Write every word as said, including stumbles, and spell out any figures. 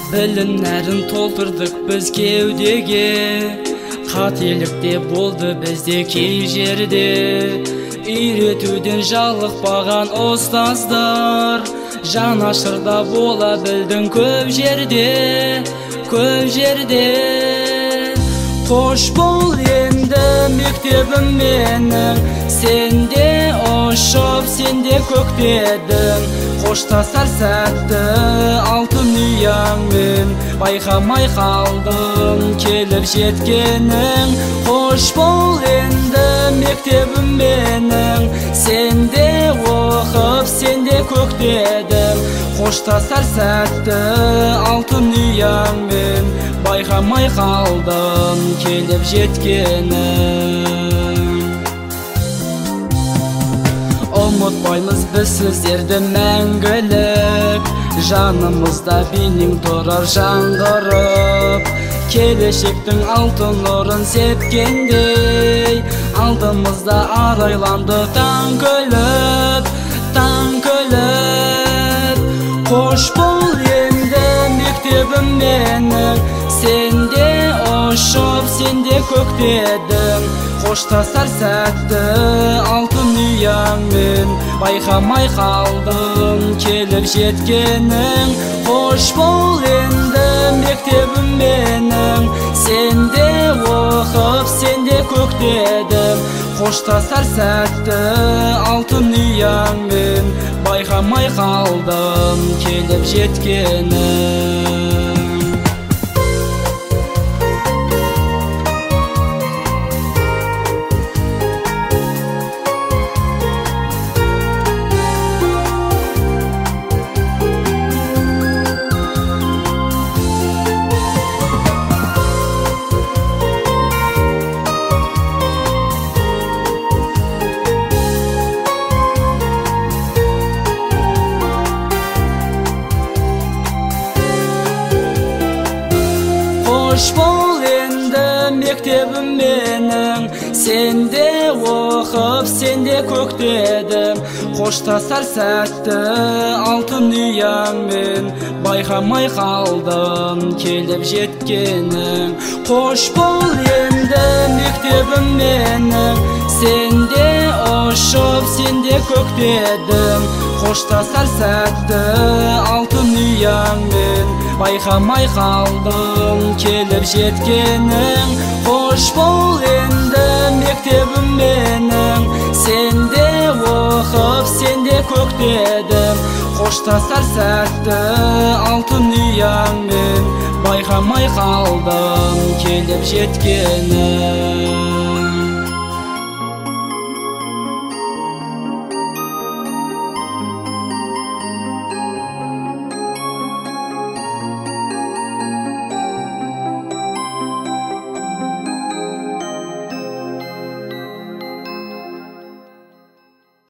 Білімнәрін толтырдық біз кеудеге, қателік те болды бізде кей жерде. Үйретуден жалықпаған ұстаздар, жанашырда бола білдің көп жерде, көп жерде. Қош бол енді мектебім менің, сенде ұшып, сенде көктедің. Қоштасар сәтті алтын ұяңмен, байқамай қалдым келіп жеткенің. Қош бол енді мектебім менің, сенде оқып, сенде көктедің. Қоштасар сәтті алтын ұяңмен, байқамай қалдым келіп жеткенің. Ұмытпаймыз біз сіздерді мәңгілік, жанымызда бейнең тұрар жаңғырып. Келешектің алтын нұрын сепкендей, алдымызда арайланды таң күліп, таң күліп. Қош бол енді мектебім менің, сенде ұшып, сенде көктедің. Қоштасар сәтті алтын ұяңмен, байқамай қалдым келіп жеткенің. Қош бол енді мектебім менің, сенде оқып, сенде көктедің. Қоштасар сәтті алтын ұяңмен, байқамай қалдым келіп жеткенің. Қош бол енді мектебім менің, сенде оқып, сенде көктедім. Қоштасар сәтті алтын ұяңмен, байқамай қалдым келіп жеткенің. Қош бол енді мектебім менің, сенде ұшып, сенде көктедім. Қоштасар сәтті алтын ұяңмен, байқамай қалдым келіп жеткенің. Қош бол енді мектебім менің, сенде оқып, сенде көктедім. Қоштасар сәтті алтын ұяңмен, байқамай қалдым келіп жеткенің.